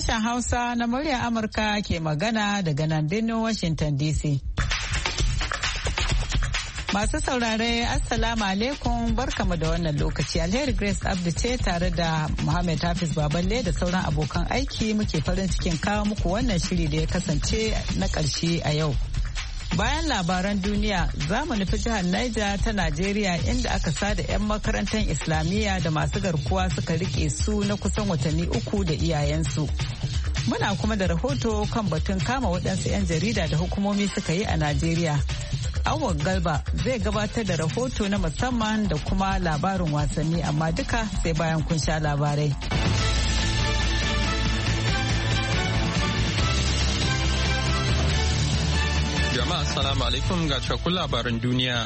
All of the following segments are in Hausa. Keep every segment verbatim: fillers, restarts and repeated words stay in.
Sashen Hausa na murya Amurka ke magana daga nan birnin Washington D C. Masu saurare, Assalamu alaikum, barkamu da wannan lokaci. Alheri Grace Abdu ce tare da Muhammad Hafiz Baballe da sauran abokan aiki muke farin cikin kawo muku wannan shiri da ya kasance na ƙarshe a yau. Bayan labaran duniya, za mu nufi jihar Niger ta Najeriya inda aka sada 'yan makarantar Islamiyya da masu garkuwa suka rike su na kusan watanni uku da iyayensu. Muna kuma da rahoto kan batun kama waɗansu 'yan jarida da hukumomi suka yi a Najeriya. Awwal Galba zai gabatar da rahoto na musamman da kuma labarin wasanni, amma duka sai bayan kun sha labarai. Jama'a assalamu alaikum ga cikakkun labaran duniya.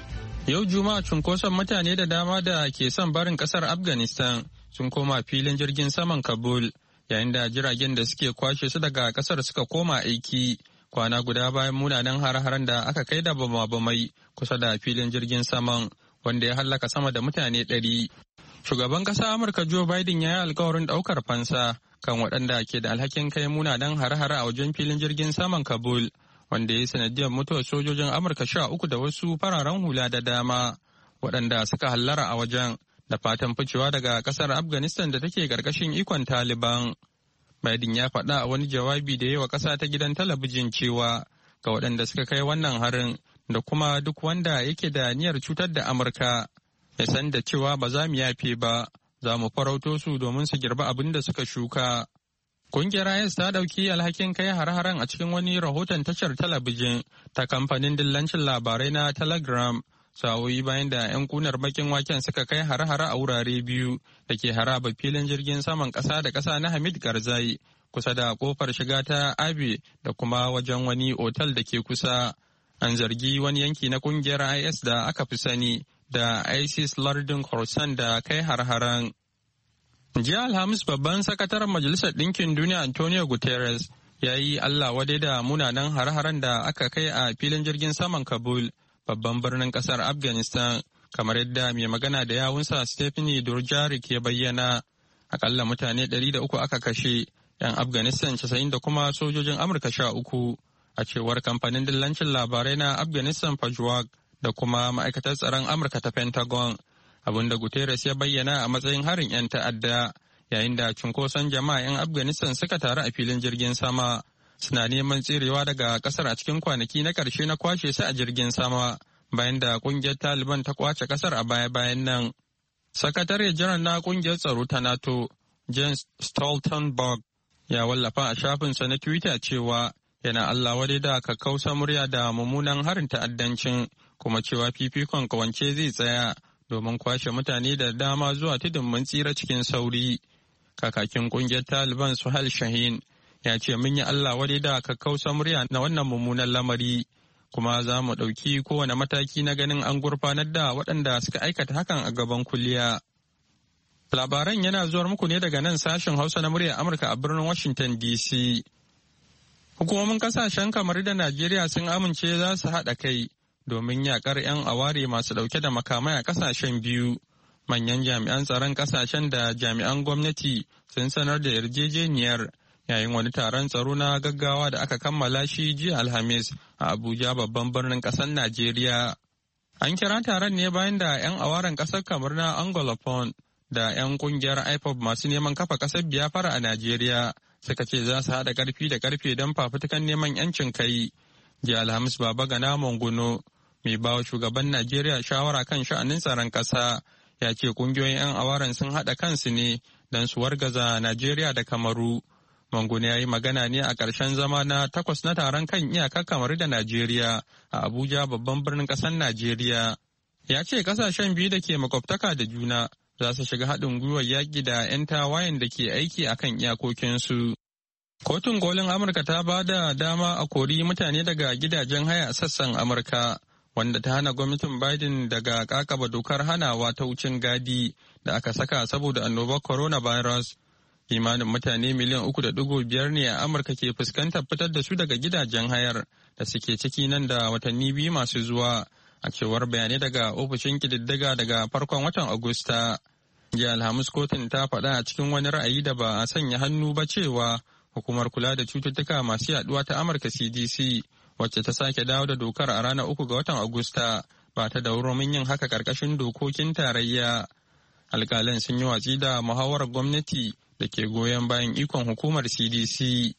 Yau Juma'a cunkoson mutane da dama da ke son barin kasar Afghanistan sun koma filin jirgin saman Kabul yayin da jiragen da suke kwashe su daga kasar suka koma aiki kwana guda bayan munanan har-haren da aka kai da bama-bamai kusa da filin jirgin saman wanda ya hallaka sama da mutane ɗari. Shugaban ƙasa Amurka Joe Biden ya yi alkawarin ɗaukar fansa kan waɗanda ke da alhakin kai munanan har-hare a wajen filin jirgin saman Kabul, wanda ya yi sanadiyar mutuwar sojojin Amurka sha uku da wasu fararen hula da dama waɗanda suka hallara a wajen da fatan ficewa daga ƙasar Afghanistan da take ƙarƙashin ikon Taliban. Biden ya faɗa a wani jawabi da ya wa ƙasa ta gidan talabijin cewa ga waɗanda suka kai wannan harin da kuma duk wanda yake da niyyar cutar da Amurka ya san da cewa ba za mu yafe ba, za mu farauto su domin su girba abin da suka shuka. Kungiyar I S ta ɗauki alhakin kai har-haren a cikin wani rahoton tashar talabijin ta kamfanin dillancin labarai na Telegram sa'o'i bayan da 'yan kunar bakin waken suka kai har-hare a wurare biyu da ke haraba filin jirgin saman ƙasa da ƙasa na Hamid Karzai kusa da kofar shiga ta Abe da kuma wajen wani otal da ke kusa. An zargi wani yanki na kungiyar I S da aka fi sani da ISIS lardin Khorasan da kai har-haren. Jiya Alhamis babban sakataren Majalisar Ɗinkin Duniya Antonio Guterres ya yi Allah wadai da munanan har-haren da aka kai a filin jirgin saman Kabul, babban birnin ƙasar Afghanistan, kamar yadda mai magana da yawunsa Stephanie Dujarric ya bayyana. Akalla mutane ɗari da uku aka kashe, 'yan Afghanistan casa'in da kuma sojojin Amurka sha uku, a cewar kamfanin dillancin labarai na Afghanistan Pajwag da kuma ma'aikatar tsaron Amurka ta Pentagon. Abinda Guterres ya bayyana a matsayin harin 'yan ta'adda yayin da cunkoson jama'a 'yan Afghanistan suka taru a filin jirgin sama suna neman tserewa daga kasar a cikin kwanaki na ƙarshe na kwashe su a jirgin sama bayan da ƙungiyar Taliban ta kwace kasar a baya-bayan nan. Sakatare janar na ƙungiyar tsaro ta NATO, Jens Stoltenberg, ya wallafa a shafinsa na Twitter cewa yana Allah wadai da kakkausa murya da mummunan harin ta'addancin, kuma cewa fifikon kawance zai tsaya domin kwashe mutane da dama zuwa tudun mun tsira cikin sauri. Kakakin kungiyar Taliban Suhail Shahin ya ce mun yi Allah wadai da kakkausa murya na wannan mummunan lamari, kuma za mu ɗauki kowane mataki na ganin an gurfanar da waɗanda suka aikata hakan a gaban kuliya. Labaran yana zuwar muku ne daga nan sashen Hausa na muryar Amurka a birnin Washington D C. Hukumomin kasashen kamar da Najeriya sun amince za su haɗa kai domin yakar 'yan aware masu dauke da makamai a kasashen biyu. Manyan jami'an tsaron kasashen da jami'an gwamnati sun sanar da yarjejeniyar yayin wani taron tsaro na gaggawa da aka kammala shi jiya Alhamis a Abuja, babban birnin kasar Najeriya. An kira taron ne bayan da 'yan awaren kasar kamar na Anglophone da 'yan kungiyar I P O B masu neman kafa kasar Biafra a Najeriya suka ce za su haɗa ƙarfi da ƙarfe don fafutukan neman 'yancin kai. Jiya Alhamis Baba Gana Monguno, mai bawa shugaban Najeriya shawara kan sha'anin tsaron ƙasa, ya ce kungiyoyin 'yan awaren sun haɗa kansu ne don su wargaza Najeriya da Kamaru. Mangune ya yi magana ne a ƙarshen zama na takwas na taron kan iyakar Kamaru da Najeriya a Abuja, babban birnin ƙasar Najeriya. Ya ce ƙasashen biyu da ke makwabtaka da juna za su shiga haɗin gwiwar yaƙi da 'yan tawayen da ke aiki a kan iyakokinsu. Kotun kolin Amurka ta ba da dama a kori mutane daga gidajen haya a sassan Amurka, wanda ta hana gwamnatin Biden daga kakaba dokar hanawa ta wucin gadi da aka saka saboda annobar coronavirus. Kimanin mutane miliyan uku da digo biyar ne a Amurka ke fuskantar fitar da su daga gidajen hayar da suke ciki nan da watanni biyu masu zuwa, a cewar bayanai daga ofishin kididdiga daga farkon watan Agusta. Jiya Alhamis kotun ta faɗa a cikin wani ra'ayi da ba a sanya hannu ba cewa hukumar kula da cututtuka masu yaduwa ta Amurka C D C wacce ta sake dawo da dokar a ranar uku ga watan Agusta ba ta da hurumin yin haka ƙarƙashin dokokin tarayya. Alƙalan sun yi watsi da muhawarar gwamnati da ke goyon bayan ikon hukumar C D C.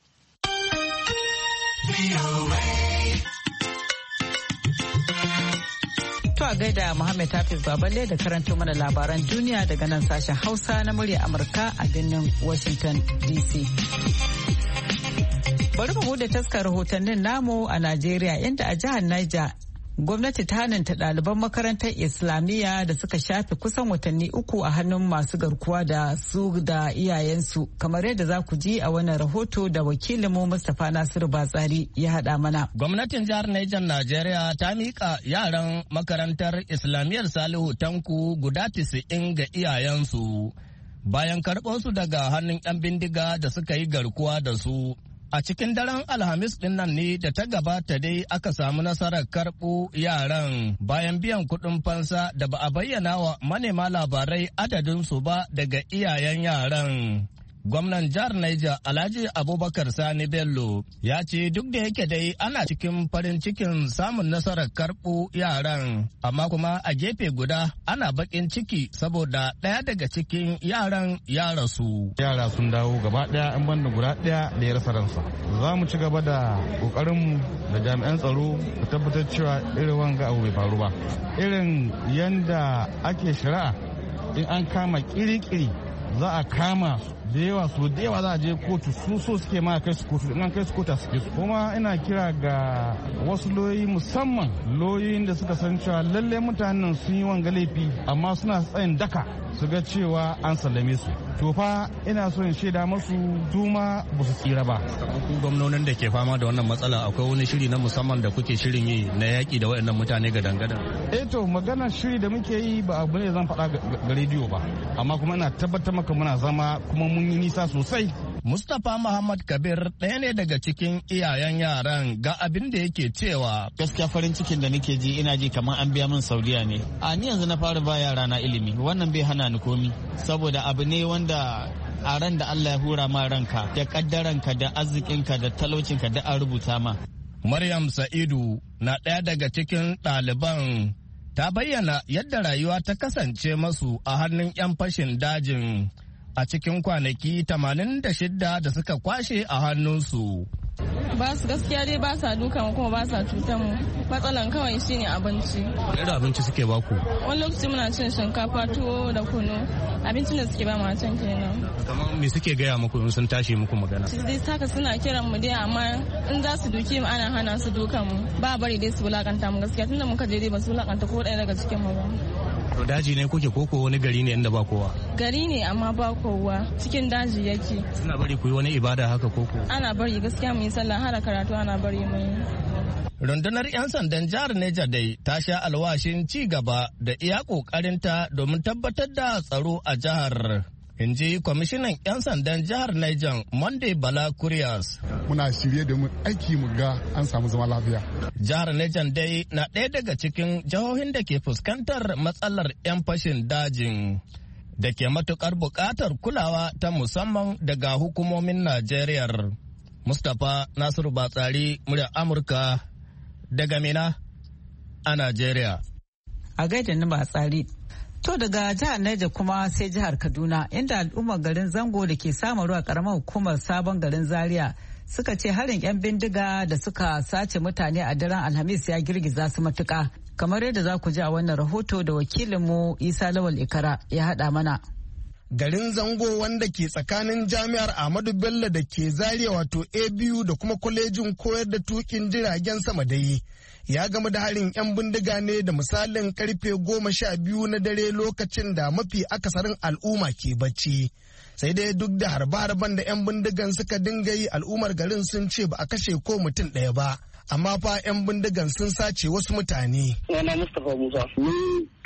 To a gaida Muhammad Hafiz Baballe da karanto mana labaran duniya daga nan sashen Hausa na murya Amurka a birnin Washington D C. Bari mu bude taskar rahotannin namu a Najeriya inda a jihar Niger gwamnati ta hananta ɗaliban makarantar Islamiyya da suka shafe kusan watanni uku a hannun masu garkuwa da su da iyayensu kamar yadda za ku ji a wannan rahoto da wakilinmu Mustapha Nasiru Batsari ya haɗa mana. Gwamnatin jihar Niger Najeriya ta miƙa yaran makarantar Islamiyyar Salihu Tanku guda tisa'in ga iyayensu bayan karɓo su daga hannun 'yan bindiga da suka yi garkuwa da su. A cikin daren Alhamis ɗin nan ne da ta gabata dai aka samu nasarar karɓo yaran bayan biyan kuɗin fansa da ba a bayyana wa manema labarai adadinsu ba daga iyayen yaran. Gwamnan jihar Niger Alhaji Abubakar Sani Bello ya ce duk da yake dai ana cikin farin cikin samun nasarar karɓo yaran, amma kuma a gefe guda ana bakin ciki saboda ɗaya daga cikin yaran ya rasu. Yara sun dawo gaba ɗaya an banda guda ɗaya da ya rasa ransa. Za mu ci gaba da ƙoƙarinmu da jami'an tsaro da tabbatar cewa irin wanga abu bai faru ba. Irin yanda ake shari'a in an kama kiri-kiri za a kama da yawa su da yawa za a je kotu su so suke ma kai su kotu in an kai su kotu suke su kuma ina kira ga wasu loyi musamman loyoyin da suka san cewa lalle mutanen sun yi wanga laifi amma suna tsayin daka su ga cewa an sallame su to fa ina so in shaida masu duma ba su tsira ba. Ku gwamnonin da ke fama da wannan matsala akwai wani shiri na musamman da kuke shirin yi na yaƙi da waɗannan mutane ga dangada? Eh to maganar shiri da muke yi ba abu ne zan faɗa ga rediyo ba amma kuma ina tabbatar maka muna zama kuma mun yi nisa sosai. Mustapha Muhammad Kabir ɗaya ne daga cikin iyayen yaran ga abin da yake cewa. Gaskiya farin cikin da nake ji ina ji kamar an biya min Saudiya ne. A ni yanzu na fara ba yara na ilimi wannan bai hana ni komi saboda abu ne wanda a ran da Allah ya hura ma ranka da kaddaranka da arzikinka da talaucinka da an rubuta ma. Maryam Sa'idu na ɗaya daga cikin ɗaliban ta bayyana yadda rayuwa ta kasance masu a hannun 'yan fashin dajin a cikin kwanaki tamanin da shida da suka kwashe a hannunsu. Ba su gaskiya dai ba sa dukan kuma ba sa cutan mu. Matsalan kawai shine abinci. Wani da abinci suke baku? Wani lokaci muna cin shinkafa, tuwo da kunu. Abincin da suke ba mu can kenan. Kamar me suke gaya muku in sun tashi muku magana? Shi dai saka suna kiran mu dai amma in za su duke mu ana hana su dukan mu. Ba bari dai su wulakanta mu gaskiya tunda muka je dai ba su wulakanta ko ɗaya daga cikin mu ba. To daji ne kuke koko wani gari ne inda ba kowa? Gari ne amma ba kowa cikin daji yake. Suna bari ku yi wani ibada haka koko? Ana bari gaskiya mu yi sallah har karatu ana bari mu yi. Rundunar 'yan sandan jihar Neja dai ta sha alwashin ci gaba da iya ƙoƙarinta domin tabbatar da tsaro a jihar. In ji kwamishinan 'yan sandan jihar Niger Monday Bala Kurias. Muna shirye domin aiki mu ga an samu zama lafiya. Jihar Niger dai na ɗaya daga cikin jihohin da ke fuskantar matsalar 'yan fashin dajin da ke matukar buƙatar kulawa ta musamman daga hukumomin Najeriya. Mustapha Nasiru Batsari, murya Amurka daga Mina a Najeriya. A gaida na Batsari. To daga jihar Niger kuma sai jihar Kaduna inda al'ummar garin Zango da ke samun ruwa karamar hukumar sabon garin Zaria suka ce harin 'yan bindiga da suka sace mutane a daren Alhamis ya girgiza su matuka. Kamar yadda za ku ji a wannan rahoto da wakilinmu Isa Lawal Ikara ya haɗa mana. Garin Zango wanda ke tsakanin jami'ar Ahmadu Bello da ke Zaria wato A B U da kuma kwalejin koyar da tukin jiragen sama dai ya gama da harin 'yan bindiga ne da misalin karfe goma sha biyu na dare lokacin da mafi akasarin al'umma ke bacci. Sai dai duk da harbe-harben da 'yan bindigan suka dinga yi al'ummar garin sun ce ba a kashe ko mutum ɗaya ba. Amma fa 'yan bindigan sun sace wasu mutane. Sunana Mustapha Musa. Ni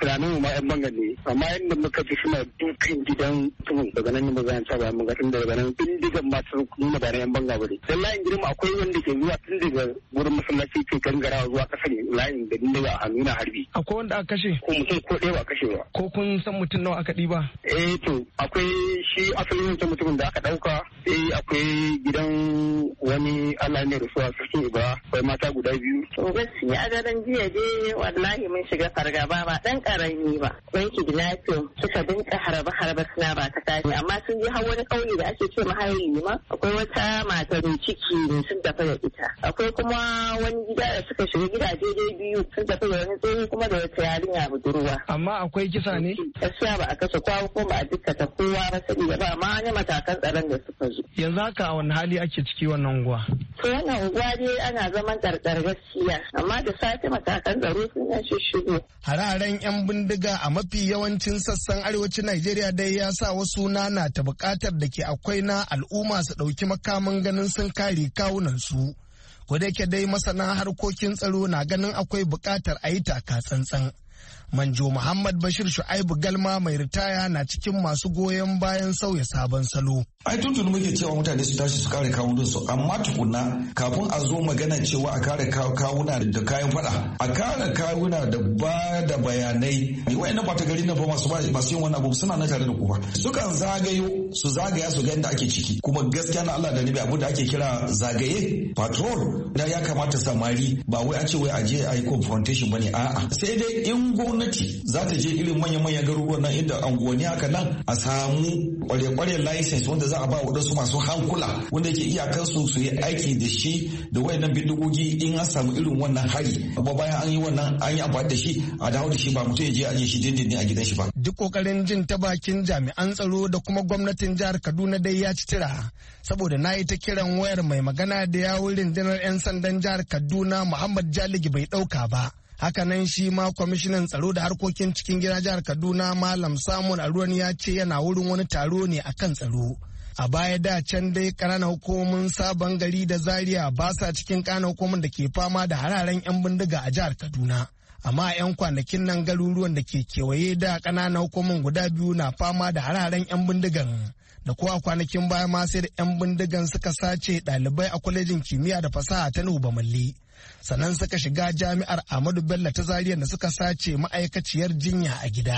tunanin mu ma yan bangan ne amma yadda muka ji suna dukan gidan mutumin daga nan ne zan ta ba mun ga tun daga nan bindigan ma sun nuna ba yan banga bane dan layin girma akwai wanda ke zuwa tun daga gurin masallaci ke gangarawa zuwa kasar layin da bindiga a hannu na harbi akwai wanda aka kashe ko mutum ko ɗaya ba kashe ba ko kun san mutum nawa aka ɗiba eh to akwai shi asalin wancan mutumin da aka ɗauka eh akwai gidan wani Allah ne rasuwa sarkin Iba akwai mata guda biyu to gaskiya a daren jiya dai wallahi mun shiga fargaba ba dan karami ba dan kidnapping suka dinka harba harba suna ba ta tashi amma sun je har wani kauye da ake ce mahayi ma akwai wata mata da ciki ne sun tafi da ita akwai kuma wani gida da suka shiga gidaje dai biyu sun tafi da wani tsohi kuma da wata yarinya budurwa amma akwai kisa ne gaskiya ba a kashe kowa ko ba a dukkata kowa ba saboda ba ma wani matakan tsaron da suka zo yanzu haka a wani hali ake ciki wannan unguwa to wannan unguwa dai ana zaman karkar gaskiya amma da safe matakan tsaro sun yan shigo hararen yan bindiga a mafi yawancin sassan arewacin Najeriya dai ya sa wasu nana ta bukatar da ke akwai na al'umma su ɗauki makamin ganin sun kare kawunan su. Wadda yake dai masana harkokin tsaro na ganin akwai bukatar a yi taka tsantsan. Manjo Muhammad Bashir Shu'aibu Galma mai ritaya na cikin masu goyon bayan sauya sabon salo. Ai tuntuni muke cewa mutane su tashi su kare kawunan su amma tukunna kafin a zo magana cewa a kare kawuna da kayan fada a kare kawuna da ba da bayanai ni wayannan bata gari na fa masu masu yin wannan abu suna na tare da ku ba sukan zagayo su zagaya su ga inda ake ciki kuma gaskiya na Allah da nabi abu da ake kira zagaye patrol da ya kamata samari ba wai a ce wai a je a yi confrontation bane a'a sai dai in gwamnati za ta je irin manya-manyan garuruwan nan inda anguwanni haka nan a samu kware-kware license wanda za a ba waɗansu masu hankula wanda yake iyakansu su yi aiki da shi da wayannan bindigogi in an samu irin wannan hari ba bayan an yi wannan an yi amfani da shi a dawo da shi ba mutum ya je aje shi dindindin a gidan shi ba. Duk kokarin jin ta bakin jami'an tsaro da kuma gwamnatin jihar Kaduna dai ya ci tira saboda na yi ta kiran wayar mai magana da yawun rundunar 'yan sandan jihar Kaduna Muhammad Jaligi bai ɗauka ba. Hakanan shi ma kwamishinan tsaro da harkokin cikin gida jihar Kaduna Malam Samun Aruwan ya ce yana wurin wani taro ne akan tsaro. A baya da can dai ƙananan hukumomin Sabon Gari da Zaria ba sa cikin ƙananan hukumomin da ke fama da hararen 'yan bindiga a jihar Kaduna. Amma 'yan kwanakin nan garuruwan da ke kewaye da ƙananan hukumomin guda biyu na fama da hararen 'yan bindigan. Da kuwa kwanakin baya ma sai da 'yan bindigan suka sace ɗalibai a kwalejin kimiyya da fasaha ta Nuba Malli. Sannan suka shiga jami'ar Ahmadu Bello ta Zaria da suka sace ma'aikaciyar jinya a gida.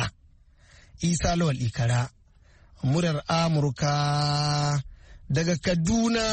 Isa Lawal Ikara, murar Amurka daga Kaduna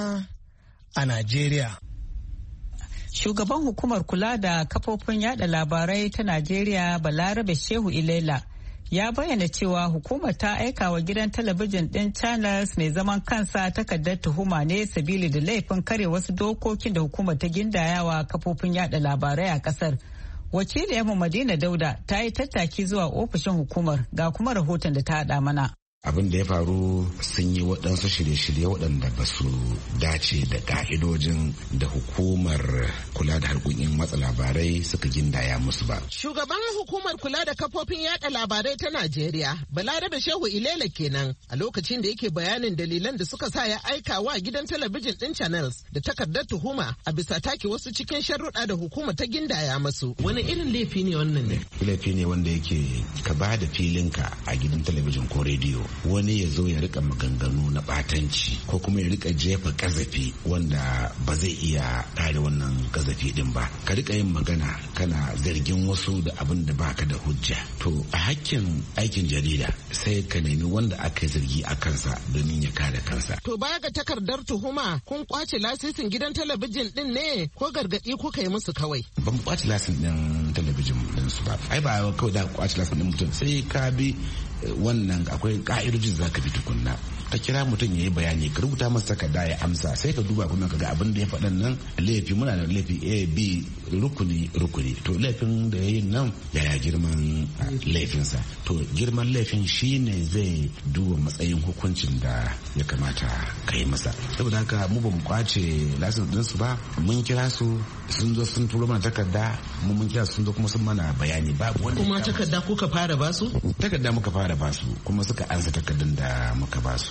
a Najeriya. Shugaban hukumar kula da kafofin yada labarai ta Najeriya Balarabe Shehu Ilela ya bayyana cewa hukumar ta aika wa gidan talabijin ɗin Channels mai zaman kansa takardar tuhuma ne sabili da laifin kare wasu dokokin da hukumar ta gindayawa kafofin yada labarai a ƙasar. Wakiliyarmu Madina Dauda ta yi tattaki zuwa ofishin hukumar ga kuma rahoton da ta haɗa mana. Abin da ya faru sun yi waɗansu shirye-shirye waɗanda ba su dace da ƙa'idojin da hukumar kula da harkokin watsa labarai suka gindaya musu ba. Shugaban hukumar kula da kafofin yada labarai ta Najeriya, Balarabe Shehu Ilela kenan a lokacin da yake bayanin dalilan da suka sa ya aika wa gidan talabijin ɗin Channels da takardar tuhuma a bisa take wasu cikin sharuɗa da hukumar ta gindaya masu. Wani irin laifi ne wannan ne? Laifi ne wanda yake ka ba da filinka a gidan talabijin ko rediyo. Wani ya zo ya rika maganganu na batanci ko kuma ya rika jefa kazafi wanda ba zai iya kare wannan kazafi din ba ka rika yin magana kana zargin wasu da abin da baka da hujja to a hakkin aikin jarida sai ka nemi wanda aka zargi a kansa domin ya kare kansa. To baya ga takardar tuhuma kun kwace lasisin gidan talabijin din ne ko gargadi kuka yi musu kawai? Ban kwace lasisin din talabijin din su ba ai ba kawai da kwace lasisin din mutum sai ka bi wannan akwai ka'idojin za ka bi tukunna ka kira mutum ya yi bayani ka rubuta masa takarda ya amsa sai ka duba kuma ka ga abin da ya faɗan nan laifi muna da laifi a b rukuni rukuni to laifin da ya yi nan yaya girman laifinsa to girman laifin shine zai duba matsayin hukuncin da ya kamata ka yi masa saboda haka mu ba mu kwace lasin ɗinsu ba mun kira su sun zo sun turo mana takarda mu mun kira sun zo kuma sun mana bayani babu wanda kuma takarda kuka fara basu takarda muka fara basu kuma suka ansa takardun da muka basu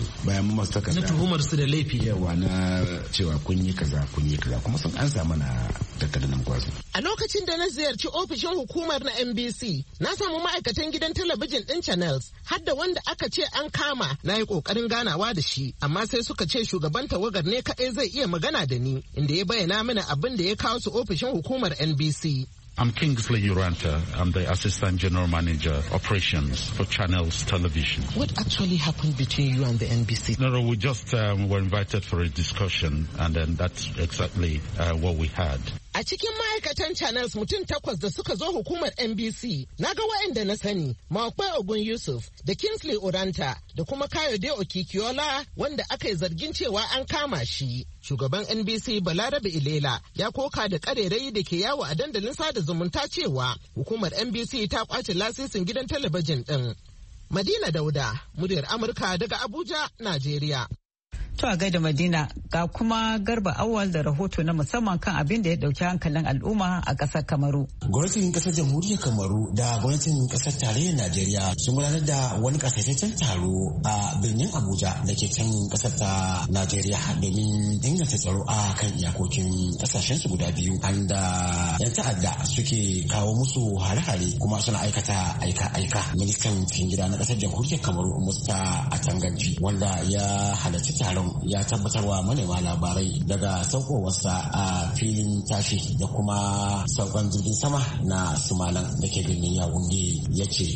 bayan mun masu takarda na tuhumar su da laifi yawa na cewa kun yi kaza kun yi kaza kuma sun ansa mana takardar nan kwazo. A lokacin da na ziyarci ofishin hukumar na N B C na samu ma'aikatan gidan talabijin din Channels har da wanda aka ce an kama na yi kokarin ganawa da shi amma sai suka ce shugaban tawagar ne kaɗai zai iya magana da ni inda ya bayyana mana abin da ya kawo su ofishin hukumar N B C. I'm Kingsley Uranta. I'm the Assistant General Manager, Operations for Channels Television. What actually happened between you and the N B C? No, no, we just um, were invited for a discussion, and then that's exactly uh, what we had. A cikin ma'aikatan Channels mutum takwas da suka zo hukumar N B C, na ga waɗanda na sani, Mawakwe Ogun Yusuf da Kingsley Uranta da kuma Kayode Okikiola wanda aka yi zargin cewa an kama shi. Shugaban N B C Balarabe Ilela ya koka da ƙarerayi da ke yawo a dandalin sada zumunta cewa hukumar N B C ta kwace lasisin gidan talabijin ɗin. Madina Dauda, muryar Amurka daga Abuja, Najeriya. To a gaida Madina ga kuma Garba Awal da rahoto na musamman kan abin da ya dauki hankalin al'umma a ƙasar Kamaru. Gwamnatin ƙasar Jamhuriyar Kamaru da gwamnatin ƙasar tarayyar Najeriya sun gudanar da wani ƙasaitaccen taro a birnin Abuja da ke can ƙasar ta Najeriya domin inganta tsaro a kan iyakokin ƙasashen su guda biyu. Anda yan ta'adda suke kawo musu hare-hare kuma suna aikata aika-aika. Ministan cikin gida na ƙasar Jamhuriyar Kamaru Musta Atanganji wanda ya halarci taron ya tabbatarwa manema labarai daga saukowarsa a filin tashi da kuma saukan jirgin sama na Sumalan da ke birnin Yawunde ya ce.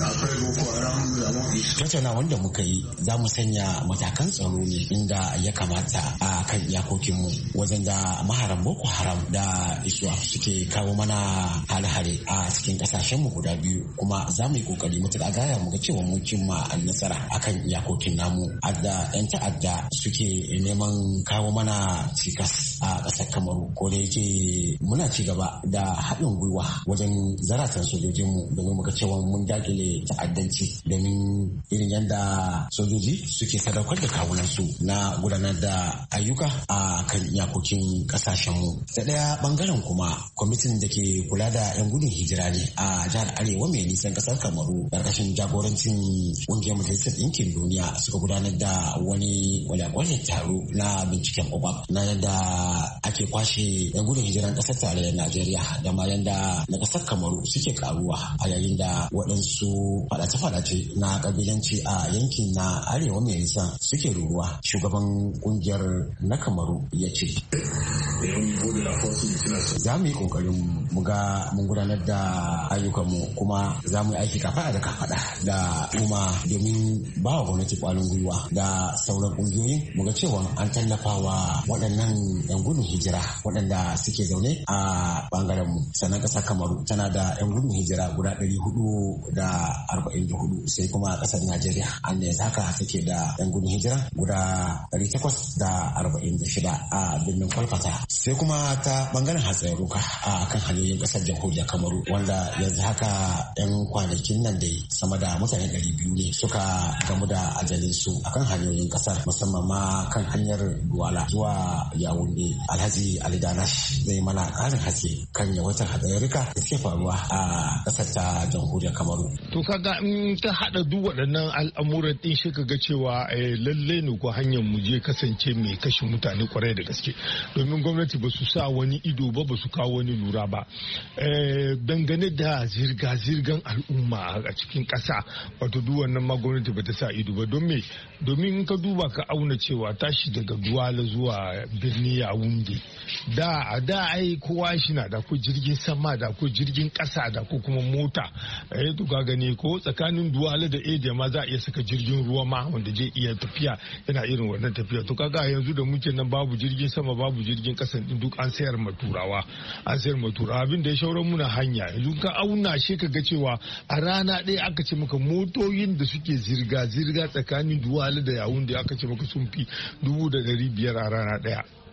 Tattauna wanda muka yi za mu sanya matakan tsaro ne inda ya kamata a kan iyakokinmu wajen da maharan Boko Haram da Iswaf suke kawo mana hare-hare a cikin kasashenmu guda biyu kuma za mu yi kokari mutuƙa gaya mu ga cewa mun cimma nasara akan iyakokin namu. Adda 'yan ta'adda suke neman kawo mana cikas a ƙasar Kamaru ko da yake muna ci gaba da haɗin gwiwa wajen zaratan sojojinmu domin muka cewa mun dakile ta'addanci domin irin yadda sojoji suke sadaukar da kawunansu na gudanar da ayyuka a kan iyakokin ƙasashenmu. Da ɗaya ɓangaren kuma kwamitin da ke kula da 'yan gudun hijira ne a jihar Arewa mai nisan ƙasar Kamaru ƙarƙashin jagorancin ƙungiyar Majalisar Ɗinkin Duniya suka gudanar da wani wale taro na binciken kwakwa na yadda ake kwashe yan gudun hijiran kasar tarayyar Najeriya da ma yadda na kasar Kamaru suke karuwa a yayin da waɗansu fadace-fadace na kabilanci a yankin na arewa mai nisa suke ruruwa. Shugaban kungiyar na Kamaru ya ce za mu yi kokarin mu ga mun gudanar da ayyukanmu kuma za mu yi aiki kafaɗa da kafaɗa da kuma domin ba wa gwamnati kwalin gwiwa da sauran kungiyoyin mu ga cewa an tallafa wa waɗannan 'yan gudun hijira waɗanda suke zaune a ɓangaren mu. Sannan ƙasar Kamaru tana da 'yan gudun hijira guda ɗari hudu da arba'in da hudu sai kuma ƙasar Najeriya an da yanzu haka take da 'yan gudun hijira guda ɗari takwas da arba'in da shida a birnin Kwalfata. Sai kuma ta ɓangaren hatsaruka a kan hanyoyin ƙasar Jamhuriyar Kamaru wanda yanzu haka 'yan kwanakin nan dai sama da mutane ɗari biyu ne suka gamu da ajalinsu akan hanyoyin ƙasar musamman ma kan hanyar Duwala zuwa Yawunde. Alhaji Ali Danash zai mana ƙarin haske kan yawaitar hatsarurruka da suke faruwa a ƙasar ta Jamhuriyar Kamaru. To kaga in ka haɗa duk waɗannan al'amuran ɗin shi kaga cewa lalle ne ko hanyar mu je kasance mai kashe mutane kwarai da gaske domin gwamnati ba su sa wani ido ba ba su kawo wani lura ba dangane da zirga-zirgan al'umma a cikin ƙasa wato duk wannan ma gwamnati ba ta sa ido ba don me domin in ka duba ka auna cewa tashi daga Duwala zuwa birni Yawunde da a da ai kowa shi na da ko jirgin sama da ko jirgin ƙasa da ko kuma mota eh to ka gane ko tsakanin Duwala da Ede ma za a iya saka jirgin ruwa ma wanda zai iya tafiya yana irin wannan tafiya to kaga yanzu da muke nan babu jirgin sama babu jirgin ƙasa din duk an sayar ma turawa an sayar ma turawa abin da ya shauran muna hanya yanzu ka auna shi ka ga cewa a rana ɗaya aka ce maka motoyin da suke zirga zirga tsakanin Duwala da Yawunde aka ce maka sun fi dubu da ɗari biyar a rana ɗaya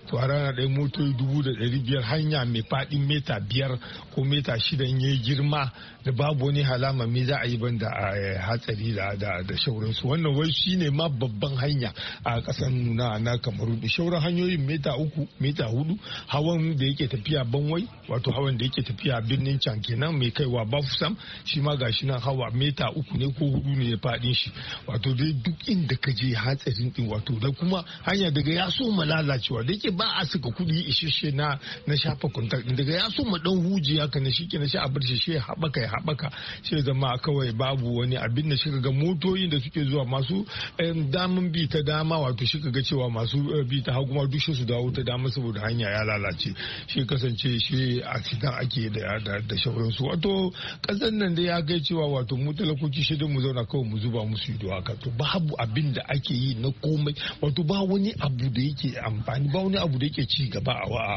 to a rana ɗaya motoci dubu da ɗari biyar hanya mai faɗin mita biyar ko mita shida ya yi girma da babu wani halama me za a yi banda a hatsari da da shauransu. Wannan wai shine ma babban hanya a ƙasan na na Kamaru. Da shauran hanyoyin mita uku mita hudu, hawan da yake tafiya Banwai wato hawan da yake tafiya birnin Can kenan mai kaiwa Bafusam shi ma gashi nan hawa mita uku ne ko hudu ne ya faɗin shi. Wato dai duk inda ka je hatsarin din wato da kuma hanya daga ya so ma lalacewa da yake ba a saka kuɗi isheshe na na shafa kontak daga ya so ma dan huji haka na shi kenan shi a bar shi shi haɓaka ya haɓaka shi zama kawai babu wani abin da shi ga motoyin da suke zuwa masu damun bi ta dama wato shi ga cewa masu bi ta hagu ma duk su dawo ta dama saboda hanya ya lalace shi kasance shi accident ake da da shauransu. Wato kasan nan da ya kai cewa wato mu talakoki shi da mu zauna kawai mu zuba musu ido haka to babu abin da ake yi na komai wato ba wani abu da yake amfani ba wani abu da yake ci gaba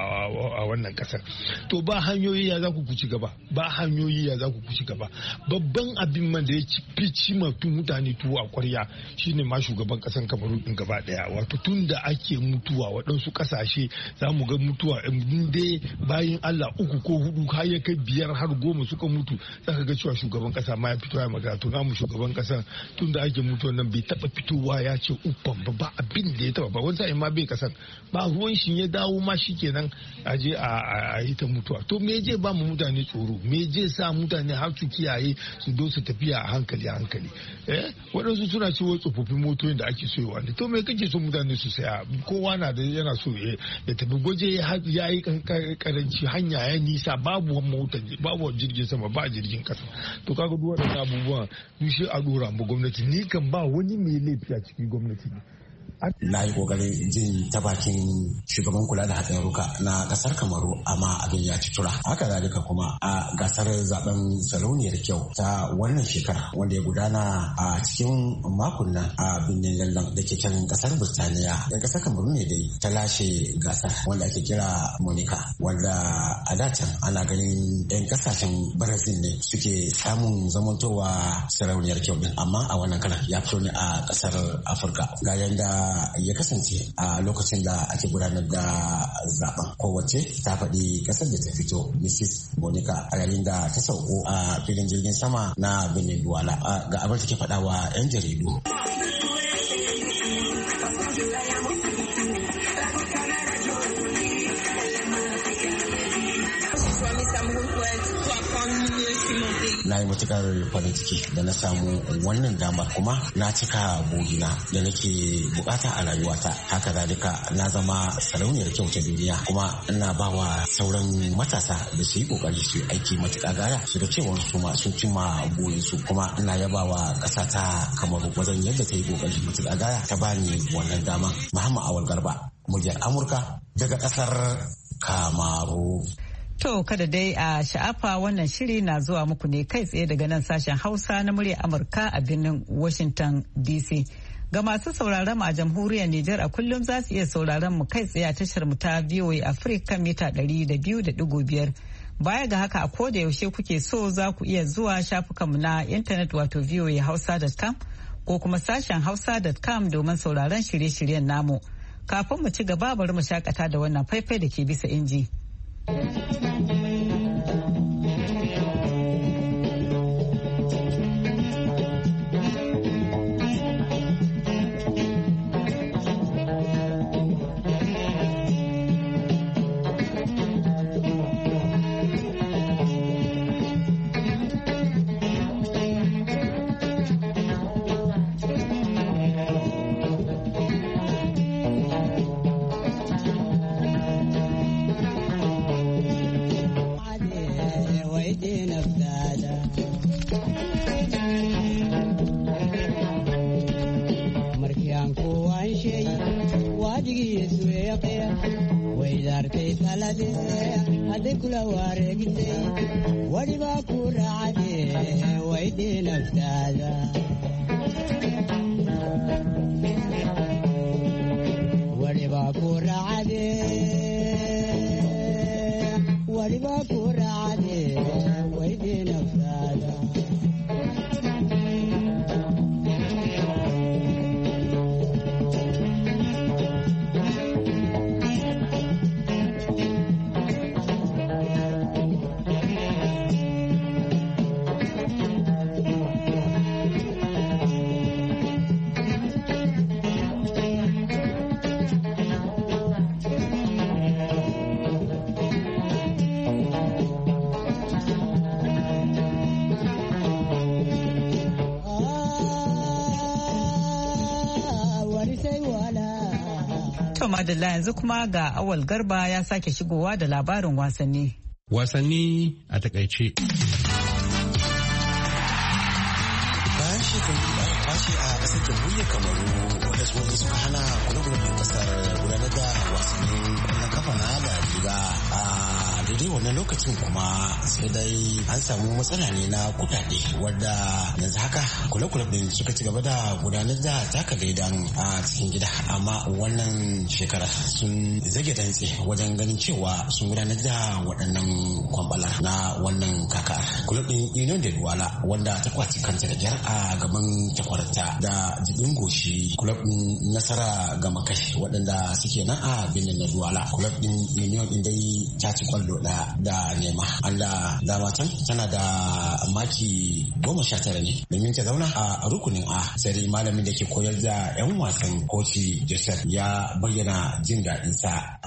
a wannan kasar. To ba hanyoyi ya za ku ci gaba ba hanyoyi ya za ku ci gaba. Babban abin man da ya fi ci mutane tuwo a kwarya shine ma shugaban kasan Kamaru din gaba daya wato tun da ake mutuwa waɗansu kasashe za mu ga mutuwa dai bayan Allah uku ko hudu har ya kai biyar har goma suka mutu za ka ga cewa shugaban kasa ma ya fito ya magana to namu shugaban kasa tun da ake mutuwa nan bai taba fitowa ya ce uffan ba ba abin da ya taba ba wani sa'in ma bai kasan ba ruwan shi ya dawo ma shi kenan a je a yi ta mutuwa. To me je ba mu mutane tsoro me je sa mutane har su kiyaye su do su tafiya a hankali a hankali eh waɗansu suna cewa tsofaffin motoyin da ake soyewa ne to me kake so mutane su saya kowa na da yana so ya tafi gwaje ya yi karanci hanya ya nisa babu mota babu jirgin sama ba jirgin kasa to kaga duk waɗannan abubuwan duk shi a dora mu gwamnati ni kan ba wani mai laifi a cikin gwamnati ne. Na yi kokarin jin ta bakin shugaban kula da haɗaruka na ƙasar Kamaru amma abin ya ci tura. Haka zalika kuma a gasar zaben sarauniyar kyau ta wannan shekara wanda ya gudana a cikin makon nan a birnin London da ke can ƙasar Birtaniya. Yan ƙasar Kamaru ne dai ta lashe gasar wanda ake kira Monica wanda a datan ana ganin yan ƙasashen Brazil ne suke samun zamantowa sarauniyar kyau din amma a wannan karan ya fito ne a ƙasar Afirka. Ga yanda ya kasance a lokacin da ake gudanar da zaben kowace ta faɗi ƙasar da ta fito Missus Monica a yayin da ta sauko a filin jirgin sama na Benin Douala ga abin da ke faɗa wa 'yan jaridu. Na yi matukar farin ciki da na samu wannan damar kuma na cika bogina da nake bukata a rayuwata haka zalika na zama sarauniyar kyau ta duniya kuma ina ba wa sauran matasa da su yi kokari su aiki matuƙa gaya su da cewa su ma sun cimma burinsu kuma ina yaba wa ƙasa ta Kamaru wajen yadda ta yi kokari matuƙa gaya ta bani wannan dama. Muhammad Awal Garba muryar Amurka daga ƙasar Kamaru. To kada dai a sha'afa wannan shiri na zuwa muku ne kai tsaye daga nan sashen Hausa na muryar Amurka a birnin Washington D C. Ga masu sauraron mu a jamhuriyar Nijar a kullum za su iya sauraron mu kai tsaye a tashar mu ta V O A Africa mita ɗari da biyu da ɗigo biyar. Baya ga haka a koda yaushe kuke so za ku iya zuwa shafukanmu na intanet wato v o a hausa dot com ko kuma sashen hausa dot com domin sauraron shirye-shiryen namu. Kafin mu ci gaba bari mu shakata da wannan faifai da ke bisa inji. To madalla yanzu kuma ga Awal Garba ya sake shigowa da labarin wasanni. Wasanni a takaice. Bayan shekaru da aka kwashe a ƙasar jamhuriyar Kamaru wanda su suka hana kula-kula ƙasar gudanar da wasannin ƙwallon kafa na da riga a daidai wannan lokacin kuma sai dai an samu matsala ne na kudade wadda yanzu haka kula-kula din suka ci gaba da gudanar da taka daidan a cikin gida amma wannan shekara sun zage dantse wajen ganin cewa sun gudanar da waɗannan kwambala na wannan kaka. Kulab din Union de Douala wanda ta kwaci kanta da jar a gaban takwarta da jibin goshi kulab din Nasara ga Makashi waɗanda suke nan a Benin na Douala. Kulab din Union din dai ta ci kwallo da da nema Allah dama can tana da maki goma sha tara ne domin ta zauna a rukunin A sai malamin da ke koyar da yan wasan koci Joseph ya bayyana jin daɗin sa.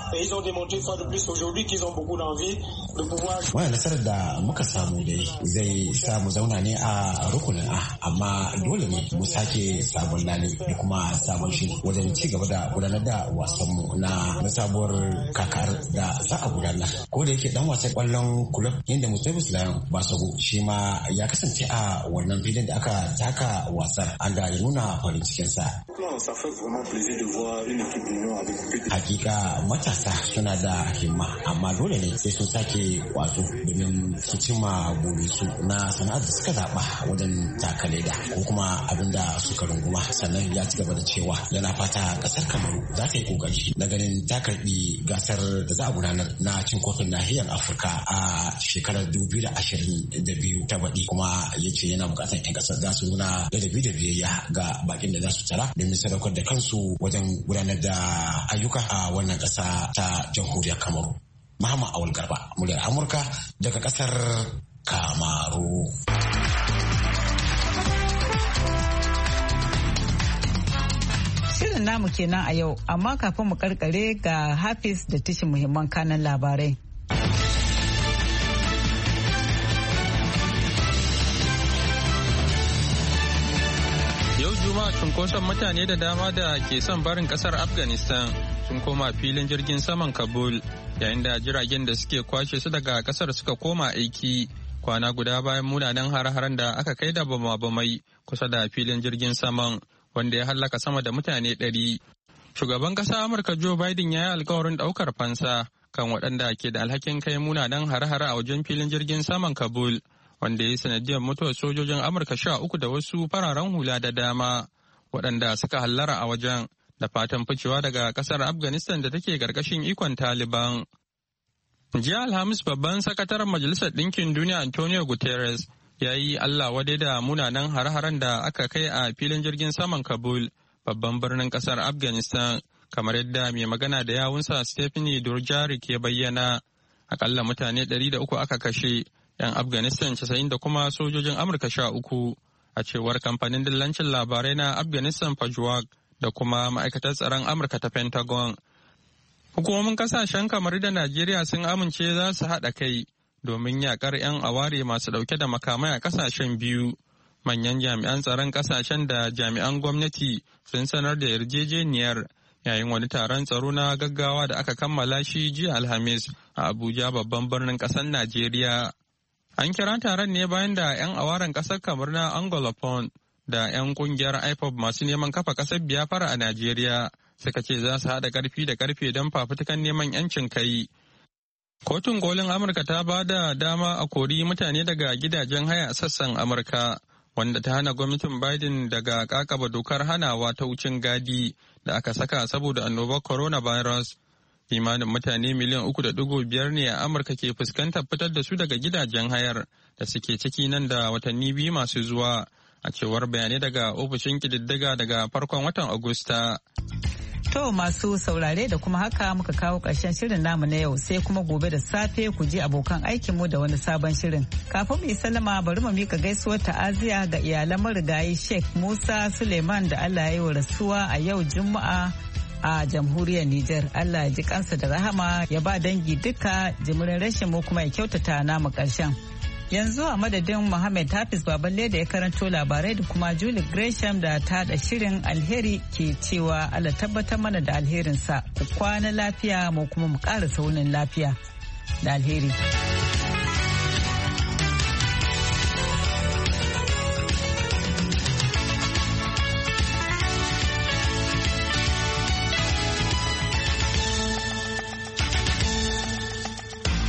Wannan nasarar da muka samu dai zai sa mu zauna ne a rukunin A amma dole ne mu sake sabon lani da kuma sabon shi wajen ci gaba da gudanar da wasanmu na sabuwar kakar da za a gudanar. Ko da yake dan wasan kwallon kulub inda Mutabus Lion Basago shi ma ya kasance a wannan filin da aka taka wasar an da ya nuna farin cikinsa. Hakika matasa suna da himma amma dole ne sai sun sake kwazo domin su cimma burinsu na sana'ar da suka zaba wajen taka leda ko kuma abin da suka runguma. Sannan ya ci gaba da cewa yana fata kasar Kamaru za ta yi kokari na ganin ta karbi gasar da za a gudanar na cin kofin nahiyar Afirka a shekarar dubu biyu da ashirin da biyu ta baɗi kuma ya ce yana bukatar 'yan ƙasar za su nuna ladabi da biyayya ga bakin da za su tara domin sadaukar da kansu wajen gudanar da ayyuka a wannan ƙasa ta jamhuriyar Kamaru. Muhammad Awal Garba, muryar Amurka daga ƙasar Kamaru. Shirin namu kenan a yau, amma kafin mu karkare ga Hafiz da tashin muhimman kanan labarai. Yau Juma'a cunkoson mutane da dama da ke son barin kasar Afghanistan sun koma filin jirgin saman Kabul yayin da jiragen da suke kwashe su daga kasar suka koma aiki kwana guda bayan munanan har-haren da aka kai da bama-bamai kusa da filin jirgin saman wanda ya hallaka sama da mutane ɗari. Shugaban ƙasa Amurka Joe Biden ya yi alkawarin ɗaukar fansa kan waɗanda ke da alhakin kai munanan har-hare a wajen filin jirgin saman Kabul. Wanda ya yi sanadiyar mutuwar sojojin Amurka sha uku da wasu fararen hula da dama waɗanda suka hallara a wajen da fatan ficewa daga ƙasar Afghanistan da take ƙarƙashin ikon Taliban. Jiya Alhamis babban sakataren Majalisar Ɗinkin Duniya Antonio Guterres ya yi Allah wadai da munanan har-haren da aka kai a filin jirgin saman Kabul babban birnin ƙasar Afghanistan kamar yadda mai magana da yawunsa Stephanie Dujarric ya bayyana. Akalla mutane ɗari da uku aka kashe. 'Yan Afghanistan casa'in da kuma sojojin Amurka sha uku a cewar kamfanin dillancin labarai na Afghanistan Pajwag da kuma ma'aikatar tsaron Amurka ta Pentagon. Hukumomin kasashen kamar da Najeriya sun amince za su haɗa kai domin yakar 'yan aware masu ɗauke da makamai a kasashen biyu. Manyan jami'an tsaron kasashen da jami'an gwamnati sun sanar da yarjejeniyar yayin wani taron tsaro na gaggawa da aka kammala shi jiya Alhamis a Abuja babban birnin ƙasar Najeriya. An kira taron ne bayan da 'yan awaren ƙasar kamar na Anglophone da 'yan ƙungiyar I P O B masu neman kafa ƙasar Biafra a Najeriya suka ce za su haɗa ƙarfi da ƙarfe don fafutukan neman 'yancin kai. Kotun kolin Amurka ta ba da dama a kori mutane daga gidajen haya a sassan Amurka, wanda ta hana gwamnatin Biden daga ƙaƙaba dokar hanawa ta wucin gadi da aka saka saboda annobar coronavirus. Kimanin mutane miliyan uku da digo biyar ne a Amurka ke fuskantar fitar da su daga gidajen hayar da suke ciki nan da watanni biyu masu zuwa, a cewar bayanai daga ofishin kididdiga daga farkon watan Agusta. To masu saurare da kuma haka muka kawo ƙarshen shirin namu na yau sai kuma gobe da safe ku ji abokan aikinmu da wani sabon shirin. Kafin mu yi sallama bari mu mika gaisuwar ta'aziya ga iyalan marigayi Sheikh Musa Suleiman da Allah ya yi wa rasuwa a yau Juma'a a jamhuriyar Nijar. Allah ya ji kansa da rahama ya ba dangi duka jimirin rashin mu kuma ya kyautata namu ƙarshen. Yanzu a madadin Muhammad Hafiz Baballe da ya karanto labarai da kuma Julie Gresham da ta da shirin alheri ke cewa Allah tabbatar mana da alherinsa. Ku kwana lafiya mu kuma mu ƙara saunin lafiya da alheri.